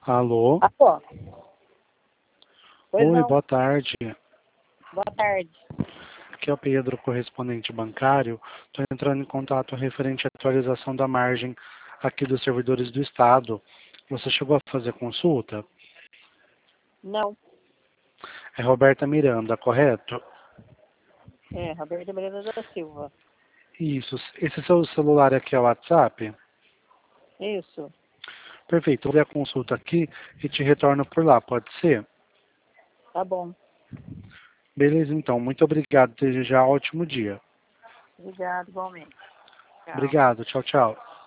Alô? Alô? Pois Oi, não. boa tarde. Boa tarde. Aqui é o Pedro, correspondente bancário. Estou entrando em contato referente à atualização da margem aqui dos servidores do Estado. Você chegou a fazer consulta? Não. É Roberta Miranda, correto? É, Roberto Miranda da Silva. Isso. Esse seu celular aqui é o WhatsApp? Isso. Perfeito. Eu vou ver a consulta aqui e te retorno por lá, pode ser? Tá bom. Beleza, então. Muito obrigado. Desejar um ótimo dia. Obrigado, igualmente. Tchau. Obrigado. Tchau, tchau.